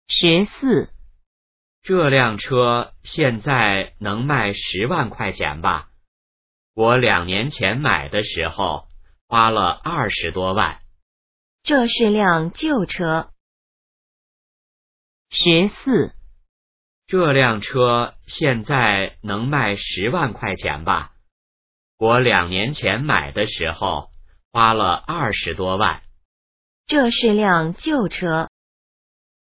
14. 这辆车现在能卖10万块钱吧？我2年前买的时候花了20多万。 这是辆旧车。14. 这辆车现在能卖10万块钱吧？我2年前买的时候花了20多万。 这是辆旧车。